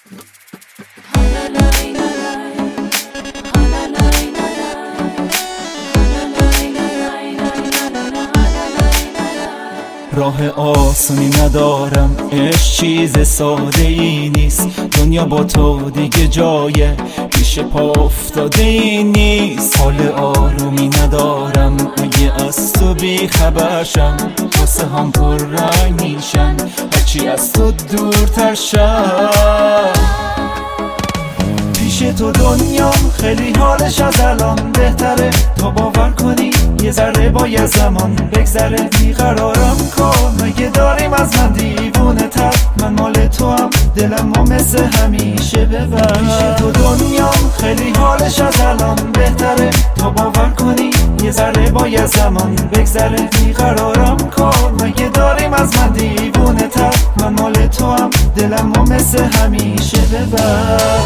راه آسونی ندارم، عشق چیز ساده ای نیست. دنیا با تو دیگه جای پیش پا افتاده ای نیست. حال آرومی ندارم اگه از تو بی خبرشم. واسه هم پر رنگ میشن هرچی از تو دورتر شم. پیش تو دنیام خیلی حالش از الان بهتره. تا باور کنی یه ذره باید زمان بگذره. بیقرارم کن مگه داریم از من دیوونه تر. من مال تو هم دلمو مثل همیشه ببر. پیش تو دنیام خیلی حالش از الان بهتره. تا باور کنی یه ذره باید زمان بگذره. بیقرارم کن مگه داریم از من دیوونه تر. من مال تو هم دلمو مثل همیشه ببر.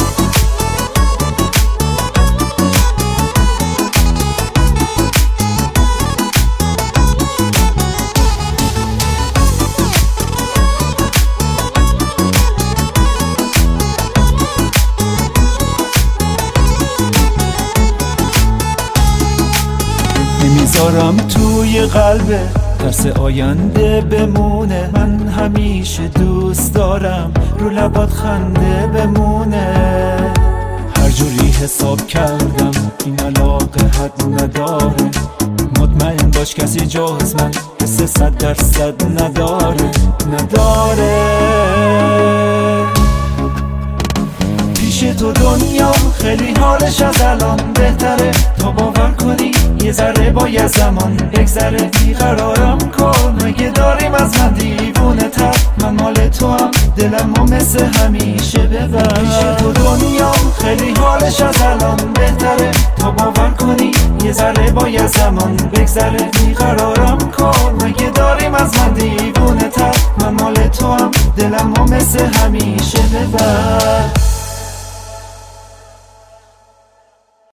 نمیذارم توی قلبه ترس آینده بمونه. من همیشه دوست دارم رو لبات خنده بمونه. هر جوری حساب کردم این علاقه حد نداره. مطمئن باش کسی جز من حس 100% نداره. پیش تو دنیام خیلی حالش از الان بهتره. تا باور کنی یه ذره باید زمان بگذره. بیقرارم کن مگه داریم از من دیوونه تر. من مال تو هم دلمو مثل همیشه ببر. پیش تو دنیام خیلی حالش از الان بهتره. تا باور کنی یه ذره باید زمان بگذره. بیقرارم کن مگه داریم از من دیوونه تر. من مال تو هم دلمو مثل همیشه ببر.